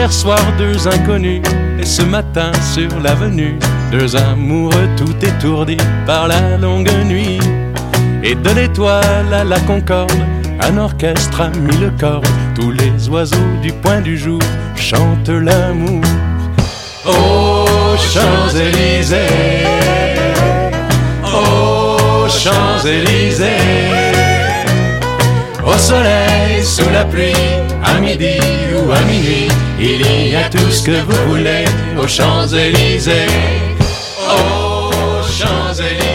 Hier soir, deux inconnus, et ce matin sur l'avenue, deux amoureux tout étourdis par la longue nuit. Et de l'étoile à la concorde, un orchestre a mis le corps. Tous les oiseaux du point du jour chantent l'amour. Aux Champs-Élysées, aux Champs-Élysées, au soleil, sous la pluie, à midi ou à minuit, il y a tout ce que vous voulez aux Champs-Élysées. Aux Champs-Élysées.